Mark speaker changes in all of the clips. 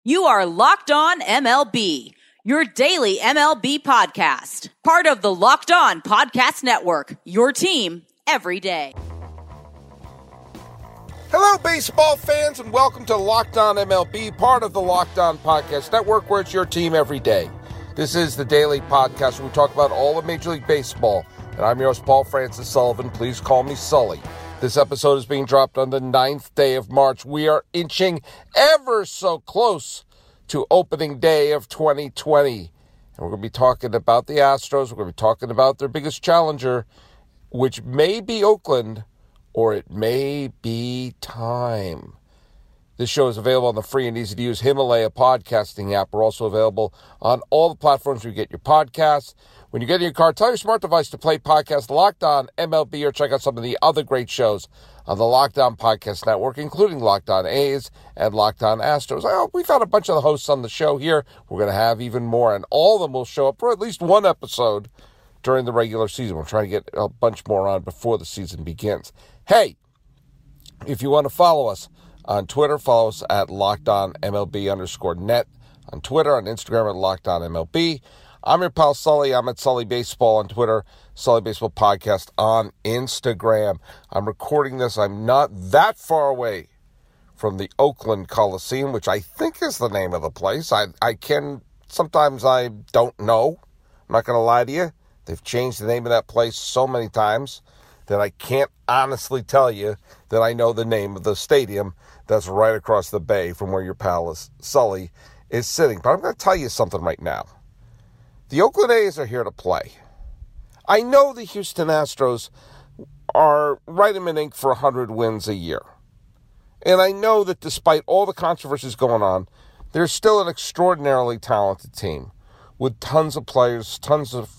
Speaker 1: You are Locked On MLB, your daily MLB podcast. Part of the Locked On Podcast Network, your team every day.
Speaker 2: Hello, baseball fans, and welcome to Locked On MLB, part of the Locked On Podcast Network, where it's your team every day. This is the daily podcast where we talk about all of Major League Baseball, and I'm your host, Paul Francis Sullivan. Please call me Sully. This episode is being dropped on the 9th day of March. We are inching ever so close to opening day of 2020. And we're going to be talking about the Astros. We're going to be talking about their biggest challenger, which may be Oakland, or it may be time. This show is available on the free and easy-to-use Himalaya podcasting app. We're also available on all the platforms where you get your podcasts. When you get in your car, tell your smart device to play podcast Locked On MLB or check out some of the other great shows on the Locked On Podcast Network, including Locked On A's and Locked On Astros. We've had a bunch of the hosts on the show here. We're going to have even more, and all of them will show up for at least one episode during the regular season. We're trying to get a bunch more on before the season begins. Hey, if you want to follow us on Twitter, follow us at LockedOnMLB_net on Twitter, on Instagram at LockedOnMLB. I'm your pal Sully. I'm at Sully Baseball on Twitter, Sully Baseball Podcast on Instagram. I'm recording this. I'm not that far away from the Oakland Coliseum, which I think is the name of the place. Sometimes I don't know. I'm not going to lie to you. They've changed the name of that place so many times that I can't honestly tell you that I know the name of the stadium that's right across the bay from where your pal Sully is sitting. But I'm going to tell you something right now. The Oakland A's are here to play. I know the Houston Astros are right in ink for 100 wins a year. And I know that despite all the controversies going on, they're still an extraordinarily talented team with tons of players, tons of,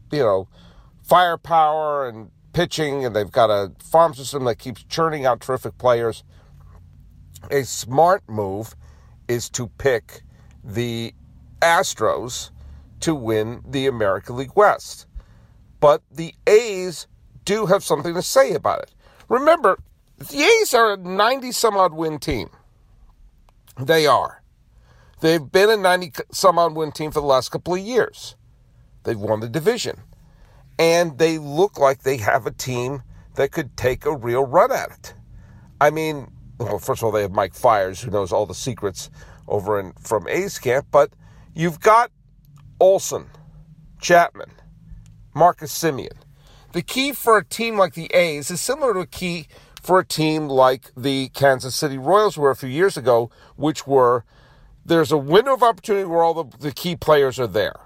Speaker 2: firepower and pitching, and they've got a farm system that keeps churning out terrific players. A smart move is to pick the Astros to win the American League West. But the A's do have something to say about it. Remember, the A's are a 90-some-odd win team. They are. They've been a 90-some-odd win team for the last couple of years. They've won the division. And they look like they have a team that could take a real run at it. I mean, well, first of all, they have Mike Fiers, who knows all the secrets from A's camp. But you've got Olsen, Chapman, Marcus Semien. The key for a team like the A's is similar to a key for a team like the Kansas City Royals were a few years ago, which were, there's a window of opportunity where all the key players are there.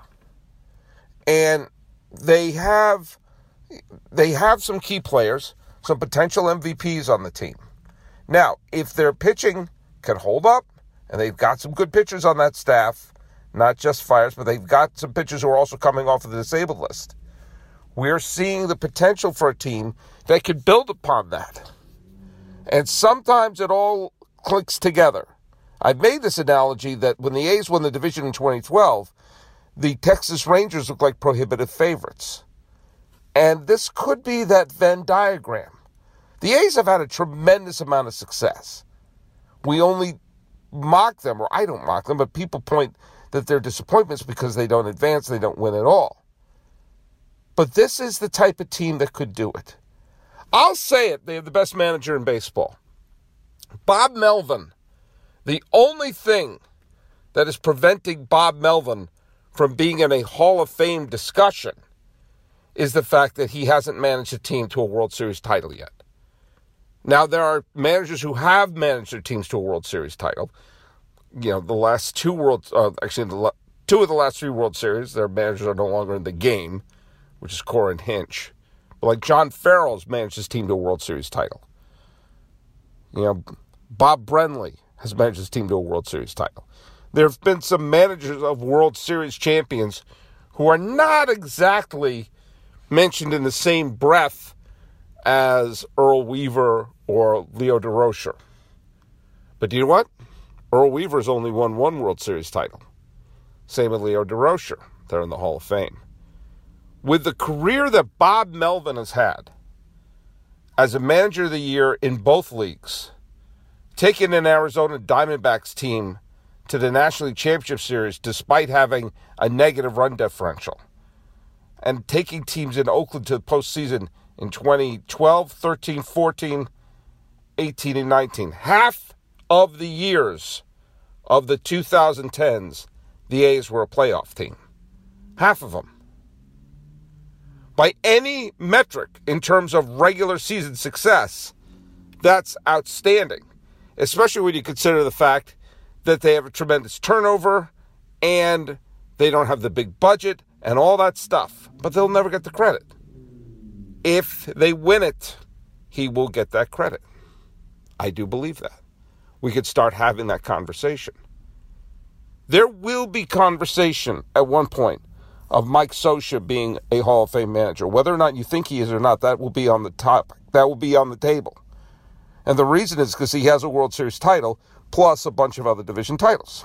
Speaker 2: And they have some key players, some potential MVPs on the team. Now, if their pitching can hold up, and they've got some good pitchers on that staff, not just Fiers, but they've got some pitchers who are also coming off of the disabled list. We're seeing the potential for a team that could build upon that. And sometimes it all clicks together. I've made this analogy that when the A's won the division in 2012, the Texas Rangers look like prohibitive favorites. And this could be that Venn diagram. The A's have had a tremendous amount of success. We only mock them, or I don't mock them, but people point that they're disappointments because they don't advance, they don't win at all. But this is the type of team that could do it. I'll say it, they have the best manager in baseball. Bob Melvin. The only thing that is preventing Bob Melvin from being in a Hall of Fame discussion is the fact that he hasn't managed a team to a World Series title yet. Now, there are managers who have managed their teams to a World Series title. The last two two of the last three World Series, their managers are no longer in the game, which is Corin Hinch. But like John Farrell's managed his team to a World Series title. Bob Brenly has managed his team to a World Series title. There have been some managers of World Series champions who are not exactly mentioned in the same breath as Earl Weaver or Leo DeRocher. But do you know what? Earl Weaver's only won one World Series title. Same with Leo DeRocher. They're in the Hall of Fame. With the career that Bob Melvin has had as a manager of the year in both leagues, taking an Arizona Diamondbacks team to the National League Championship Series despite having a negative run differential and taking teams in Oakland to the postseason in 2012, 13, 14, 18, and 19. Half of the years of the 2010s, the A's were a playoff team. Half of them. By any metric in terms of regular season success, that's outstanding, especially when you consider the fact that they have a tremendous turnover and they don't have the big budget and all that stuff, but they'll never get the credit. If they win it, he will get that credit. I do believe that. We could start having that conversation. There will be conversation at one point of Mike Scioscia being a Hall of Fame manager. Whether or not you think he is or not, that will be on the topic. That will be on the table. And the reason is because he has a World Series title plus a bunch of other division titles.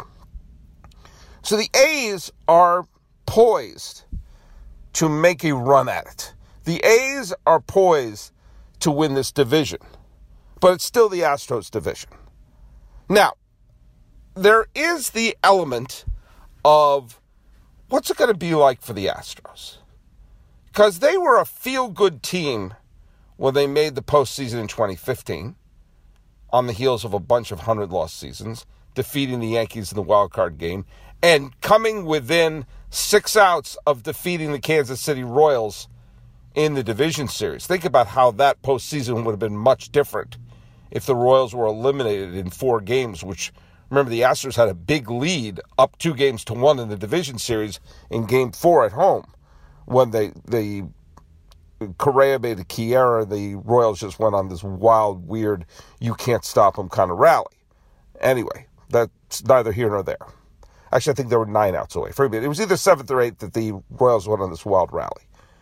Speaker 2: So the A's are poised to make a run at it. The A's are poised to win this division. But it's still the Astros division. Now, there is the element of what's it going to be like for the Astros? Because they were a feel-good team when they made the postseason in 2015 on the heels of a bunch of 100-loss seasons, defeating the Yankees in the wild card game, and coming within 6 outs of defeating the Kansas City Royals in the division series. Think about how that postseason would have been much different if the Royals were eliminated in 4 games, which, remember, the Astros had a big lead up 2-1 in the division series in Game 4 at home when the Correa made a key error. The Royals just went on this wild, weird, you can't stop them kind of rally. Anyway, that's neither here nor there. Actually, I think they were 9 outs away. It was either 7th or 8th that the Royals went on this wild rally.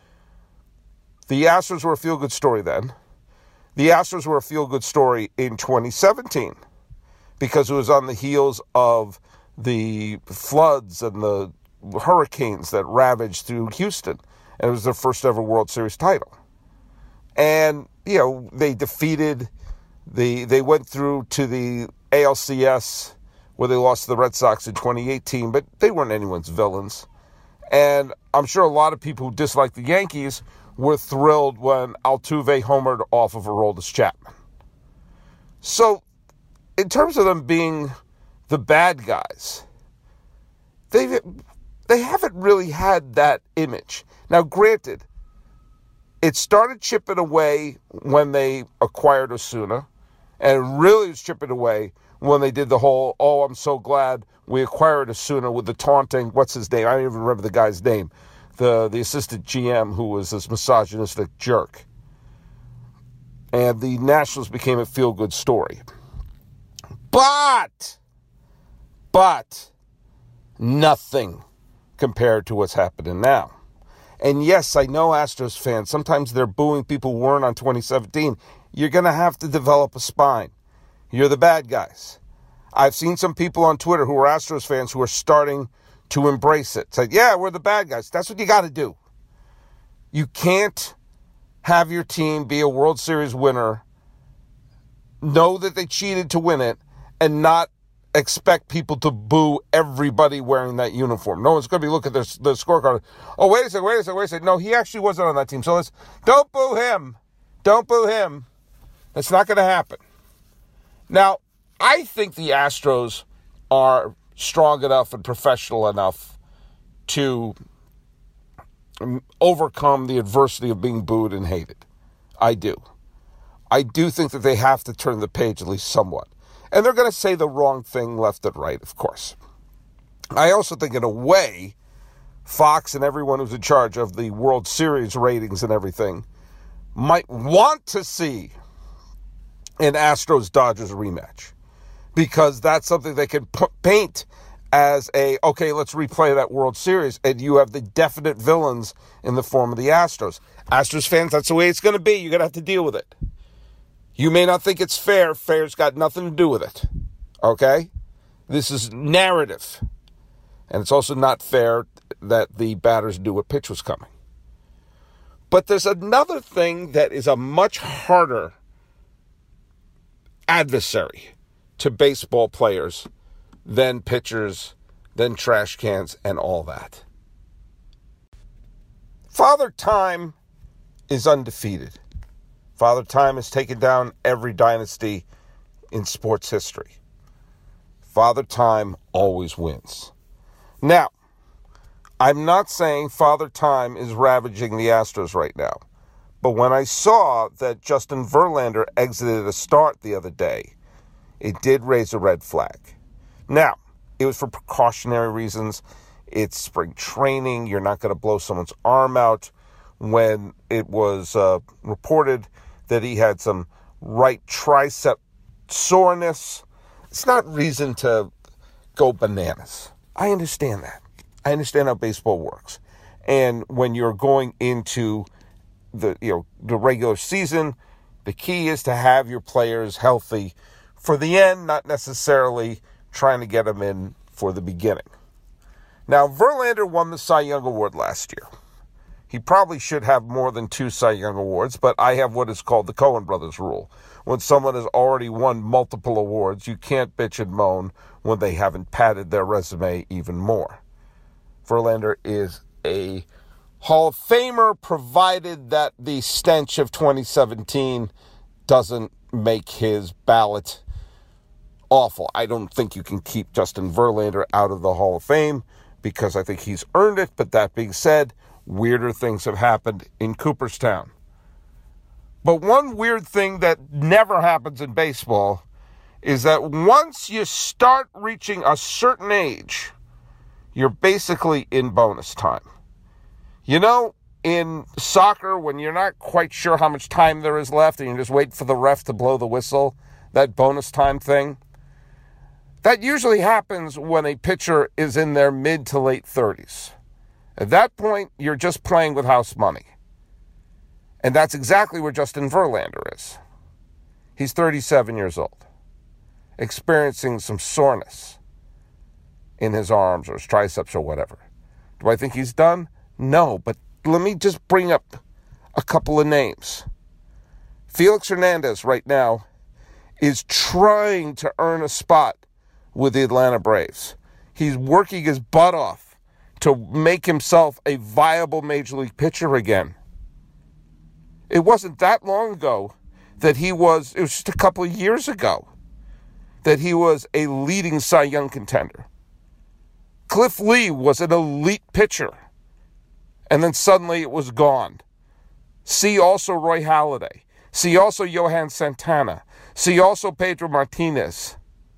Speaker 2: The Astros were a feel-good story then. The Astros were a feel-good story in 2017 because it was on the heels of the floods and the hurricanes that ravaged through Houston. And it was their first ever World Series title. And, they defeated they went through to the ALCS where they lost to the Red Sox in 2018, but they weren't anyone's villains. And I'm sure a lot of people who dislike the Yankees were thrilled when Altuve homered off of Aroldis Chapman. So, in terms of them being the bad guys, they haven't really had that image. Now, granted, it started chipping away when they acquired Osuna, and it really was chipping away when they did the whole, oh, I'm so glad we acquired Osuna with the taunting, what's his name? I don't even remember the guy's name. The assistant GM who was this misogynistic jerk. And the Nationals became a feel-good story. But nothing compared to what's happening now. And yes, I know Astros fans, sometimes they're booing people who weren't on 2017. You're going to have to develop a spine. You're the bad guys. I've seen some people on Twitter who are Astros fans who are starting to embrace it. Say, yeah, we're the bad guys. That's what you got to do. You can't have your team be a World Series winner, know that they cheated to win it, and not expect people to boo everybody wearing that uniform. No one's going to be looking at the scorecard. Oh, wait a second. No, he actually wasn't on that team. So don't boo him. Don't boo him. That's not going to happen. Now, I think the Astros are strong enough and professional enough to overcome the adversity of being booed and hated. I do. I do think that they have to turn the page at least somewhat. And they're going to say the wrong thing left and right, of course. I also think in a way, Fox and everyone who's in charge of the World Series ratings and everything might want to see an Astros-Dodgers rematch. Because that's something they can paint as okay, let's replay that World Series, and you have the definite villains in the form of the Astros. Astros fans, that's the way it's going to be. You're going to have to deal with it. You may not think it's fair. Fair's got nothing to do with it. Okay? This is narrative. And it's also not fair that the batters knew what pitch was coming. But there's another thing that is a much harder adversary to baseball players then pitchers, then trash cans, and all that. Father Time is undefeated. Father Time has taken down every dynasty in sports history. Father Time always wins. Now, I'm not saying Father Time is ravaging the Astros right now, but when I saw that Justin Verlander exited a start the other day, it did raise a red flag. Now, it was for precautionary reasons. It's spring training. You're not going to blow someone's arm out. When it was reported that he had some right tricep soreness, it's not reason to go bananas. I understand that. I understand how baseball works. And when you're going into the regular season, the key is to have your players healthy for the end, not necessarily trying to get them in for the beginning. Now, Verlander won the Cy Young Award last year. He probably should have more than 2 Cy Young Awards, but I have what is called the Coen Brothers rule. When someone has already won multiple awards, you can't bitch and moan when they haven't padded their resume even more. Verlander is a Hall of Famer, provided that the stench of 2017 doesn't make his ballot awful. I don't think you can keep Justin Verlander out of the Hall of Fame because I think he's earned it. But that being said, weirder things have happened in Cooperstown. But one weird thing that never happens in baseball is that once you start reaching a certain age, you're basically in bonus time. You know, in soccer, when you're not quite sure how much time there is left and you just wait for the ref to blow the whistle, that bonus time thing, that usually happens when a pitcher is in their mid to late 30s. At that point, you're just playing with house money. And that's exactly where Justin Verlander is. He's 37 years old, experiencing some soreness in his arms or his triceps or whatever. Do I think he's done? No, but let me just bring up a couple of names. Felix Hernandez right now is trying to earn a spot with the Atlanta Braves. He's working his butt off to make himself a viable major league pitcher again. It wasn't that long ago that it was just a couple of years ago, that he was a leading Cy Young contender. Cliff Lee was an elite pitcher, and then suddenly it was gone. See also Roy Halladay. See also Johan Santana. See also Pedro Martinez.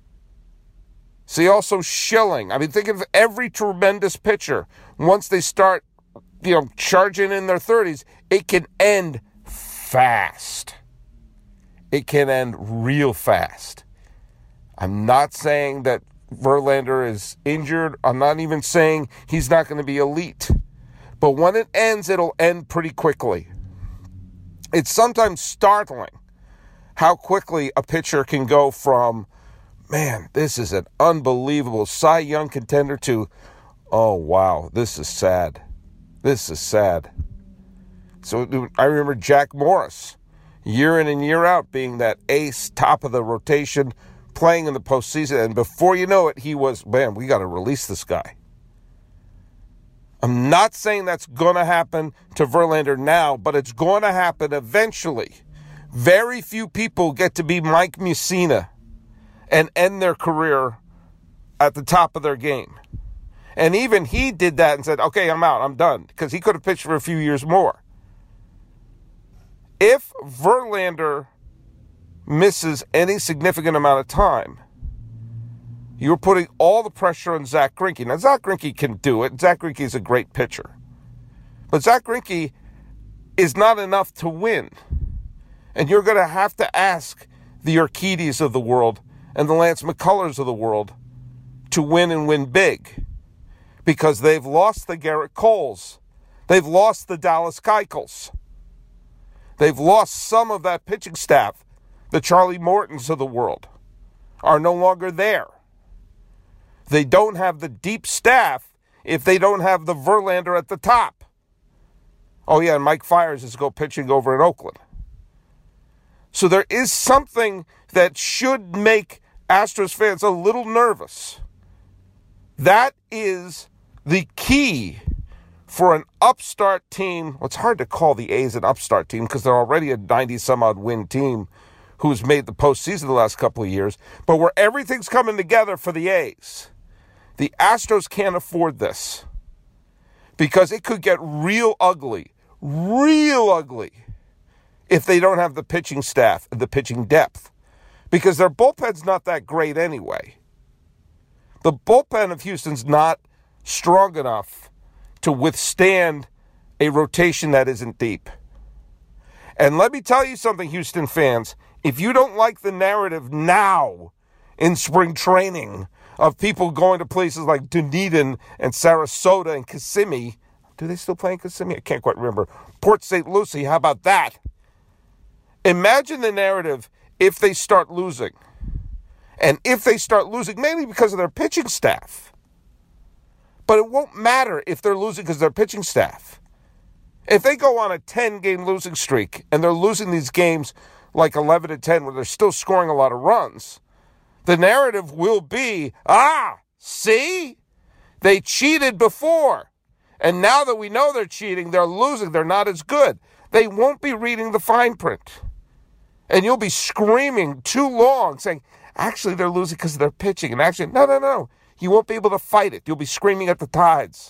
Speaker 2: See also Schilling. I mean, think of every tremendous pitcher. Once they start, charging in their 30s, it can end fast. It can end real fast. I'm not saying that Verlander is injured. I'm not even saying he's not going to be elite. But when it ends, it'll end pretty quickly. It's sometimes startling how quickly a pitcher can go from, man, this is an unbelievable Cy Young contender to, oh, wow, this is sad. This is sad. So I remember Jack Morris, year in and year out, being that ace, top of the rotation, playing in the postseason. And before you know it, he was, man, we got to release this guy. I'm not saying that's going to happen to Verlander now, but it's going to happen eventually. Very few people get to be Mike Mussina and end their career at the top of their game. And even he did that and said, okay, I'm out, I'm done, because he could have pitched for a few years more. If Verlander misses any significant amount of time, you're putting all the pressure on Zach Greinke. Now, Zach Greinke can do it. Zach Greinke is a great pitcher. But Zach Greinke is not enough to win. And you're going to have to ask the Urquidys of the world and the Lance McCullers of the world to win and win big. Because they've lost the Garrett Coles. They've lost the Dallas Keuchels. They've lost some of that pitching staff. The Charlie Mortons of the world are no longer there. They don't have the deep staff if they don't have the Verlander at the top. Oh, yeah, and Mike Fiers is go pitching over in Oakland. So there is something that should make Astros fans a little nervous That is the key for an upstart team. Well, it's hard to call the A's an upstart team because they're already a 90-some-odd win team who's made the postseason the last couple of years, but where everything's coming together for the A's. The Astros can't afford this because it could get real ugly, if they don't have the pitching staff and the pitching depth, because their bullpen's not that great anyway. The bullpen of Houston's not strong enough to withstand a rotation that isn't deep. And let me tell you something, Houston fans. If you don't like the narrative now in spring training of people going to places like Dunedin and Sarasota and Kissimmee, do they still play in Kissimmee? I can't quite remember. Port St. Lucie, how about that? Imagine the narrative if they start losing. And if they start losing, mainly because of their pitching staff. But it won't matter if they're losing because of their pitching staff. If they go on a 10-game losing streak and they're losing these games like 11-10 where they're still scoring a lot of runs, the narrative will be, see? They cheated before. And now that we know they're cheating, they're losing, they're not as good. They won't be reading the fine print. And you'll be screaming too long saying, actually, they're losing because of their pitching. And actually, no. You won't be able to fight it. You'll be screaming at the tides.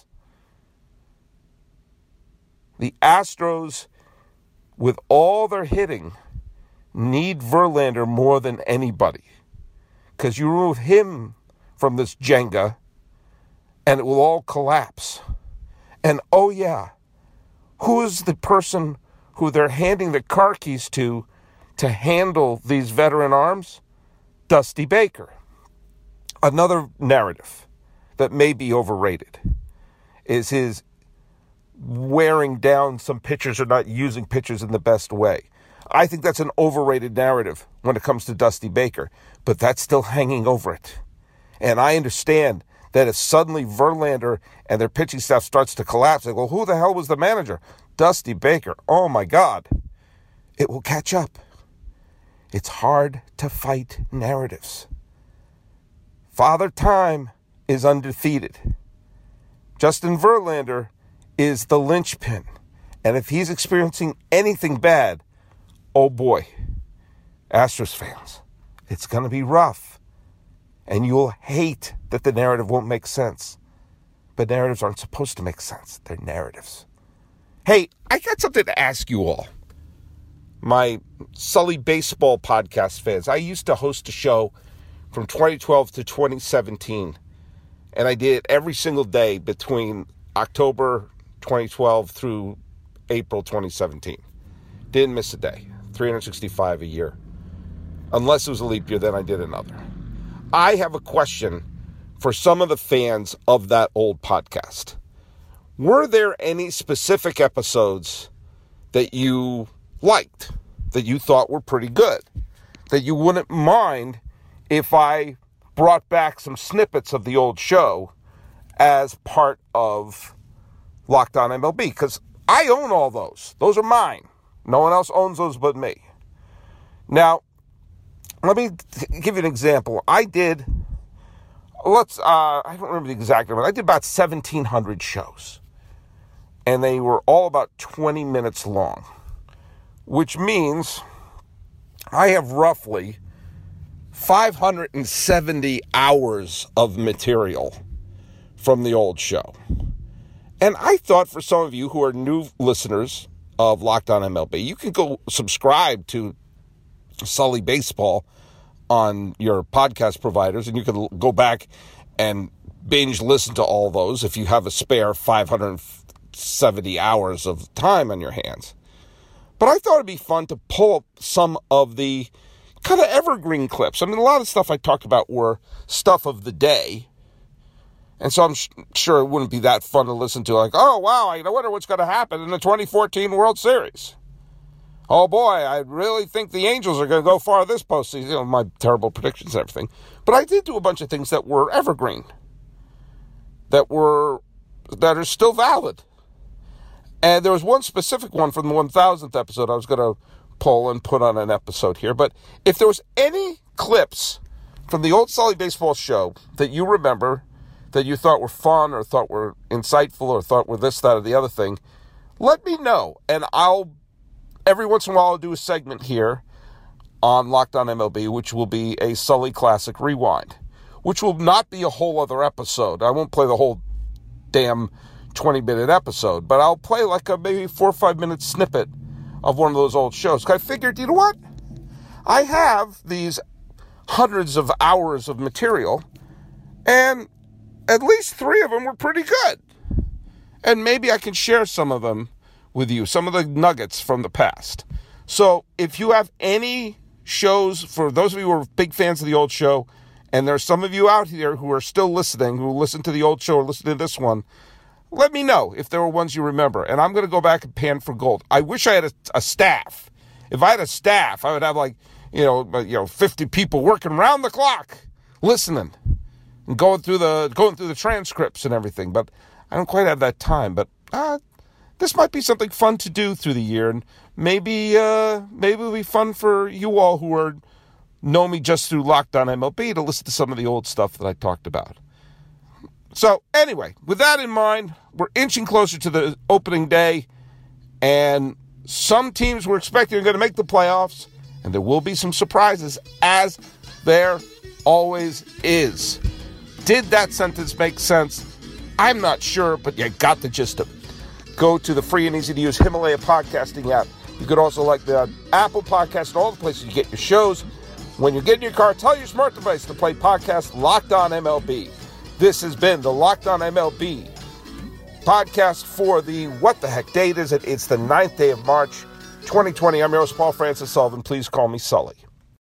Speaker 2: The Astros, with all their hitting, need Verlander more than anybody. Because you remove him from this Jenga, and it will all collapse. And, oh yeah, who is the person who they're handing the car keys to handle these veteran arms? Dusty Baker. Another narrative that may be overrated is his wearing down some pitchers or not using pitchers in the best way. I think that's an overrated narrative when it comes to Dusty Baker, but that's still hanging over it. And I understand that if suddenly Verlander and their pitching staff starts to collapse, like, well, who the hell was the manager? Dusty Baker. Oh, my God. It will catch up. It's hard to fight narratives. Father Time is undefeated. Justin Verlander is the linchpin. And if he's experiencing anything bad, oh boy, Astros fans, it's going to be rough. And you'll hate that the narrative won't make sense. But narratives aren't supposed to make sense. They're narratives. Hey, I got something to ask you all. My Sully Baseball podcast fans. I used to host a show from 2012 to 2017. And I did it every single day between October 2012 through April 2017. Didn't miss a day. 365 a year. Unless it was a leap year, then I did another. I have a question for some of the fans of that old podcast. Were there any specific episodes that you liked, that you thought were pretty good, that you wouldn't mind if I brought back some snippets of the old show as part of Locked On MLB? Because I own all those. Those are mine. No one else owns those but me. Now, let me give you an example. I don't remember the exact number. I did about 1,700 shows. And they were all about 20 minutes long. Which means I have roughly 570 hours of material from the old show. And I thought for some of you who are new listeners of Locked On MLB, you can go subscribe to Sully Baseball on your podcast providers, and you can go back and binge listen to all those if you have a spare 570 hours of time on your hands. But I thought it'd be fun to pull up some of the kind of evergreen clips. I mean, a lot of the stuff I talked about were stuff of the day. And so I'm sure it wouldn't be that fun to listen to. Like, oh, wow, I wonder what's going to happen in the 2014 World Series. Oh, boy, I really think the Angels are going to go far this postseason. You know, my terrible predictions and everything. But I did do a bunch of things that were evergreen, that are still valid. And there was one specific one from the 1000th episode I was going to pull and put on an episode here. But if there was any clips from the old Sully Baseball show that you remember that you thought were fun or thought were insightful or thought were this, that, or the other thing, let me know. And every once in a while, I'll do a segment here on Locked On MLB, which will be a Sully Classic Rewind, which will not be a whole other episode. I won't play the whole damn 20-minute episode, but I'll play like a maybe 4 or 5 minute snippet of one of those old shows. 'Cause I figured, you know what? I have these hundreds of hours of material, and at least 3 of them were pretty good. And maybe I can share some of them with you, some of the nuggets from the past. So if you have any shows, for those of you who are big fans of the old show, and there's some of you out here who are still listening, who listen to the old show or listen to this one, let me know if there were ones you remember. And I'm going to go back and pan for gold. I wish I had a staff. If I had a staff, I would have 50 people working around the clock, listening and going through the transcripts and everything. But I don't quite have that time. But this might be something fun to do through the year, and maybe it'll be fun for you all who know me just through Locked On MLB to listen to some of the old stuff that I talked about. So anyway, with that in mind, we're inching closer to the opening day, and some teams we're expecting are going to make the playoffs, and there will be some surprises, as there always is. Did that sentence make sense? I'm not sure, but you got the gist of it. Go to the free and easy-to-use Himalaya podcasting app. You could also like the Apple Podcast and all the places you get your shows. When you get in your car, tell your smart device to play podcast Locked On MLB. This has been the Locked On MLB podcast for the, what the heck date is it? It's the 9th day of March, 2020. I'm your host, Paul Francis Sullivan. Please call me Sully.